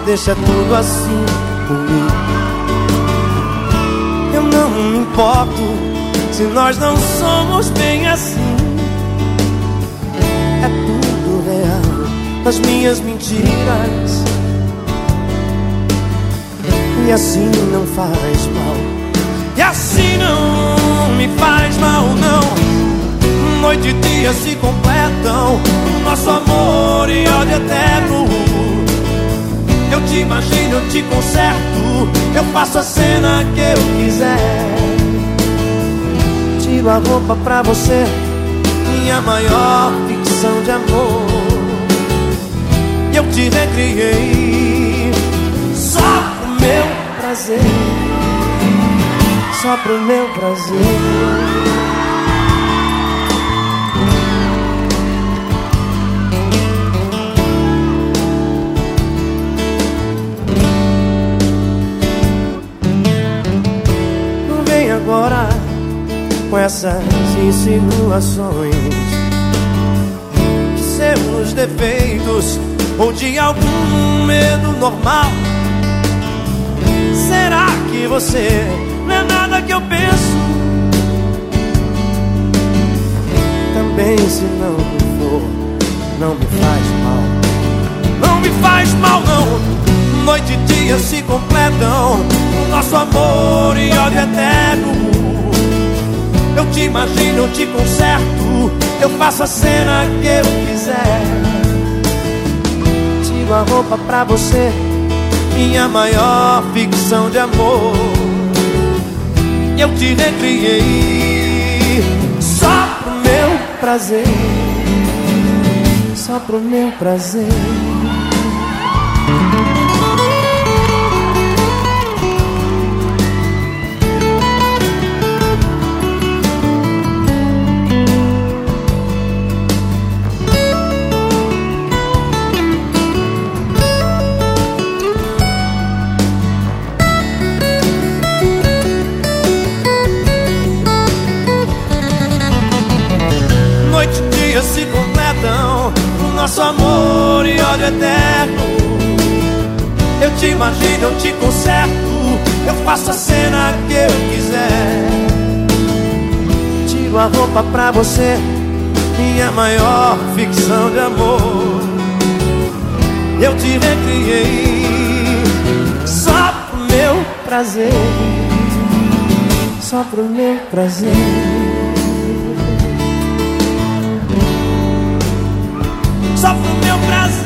deixa tudo assim por mim. Eu não me importo se nós não somos bem assim. É tudo real nas minhas mentiras, e assim não faz mal. E assim não me faz mal, não. Noite e dia se completam, nosso amor e ódio eterno. Eu te imagino, eu te conserto, eu faço a cena que eu quiser. Tiro a roupa pra você, minha maior ficção de amor. E eu te recriei só pro meu prazer, só pro meu prazer. Agora com essas insinuações de seus defeitos ou de algum medo normal. Será que você não é nada que eu penso? Também se não for, não me faz mal. Não me faz mal, não. Noite e dia se completam, o nosso amor e ódio eterno. Eu te imagino, eu te conserto, eu faço a cena que eu quiser. Tiro a roupa pra você, minha maior ficção de amor. Eu te recriei só pro meu prazer, só pro meu prazer. Noite e dia se completam, o nosso amor e ódio eterno. Eu te imagino, eu te conserto, eu faço a cena que eu quiser. Tiro a roupa pra você, minha maior ficção de amor. Eu te recriei só pro meu prazer, só pro meu prazer. Só pro meu prazer.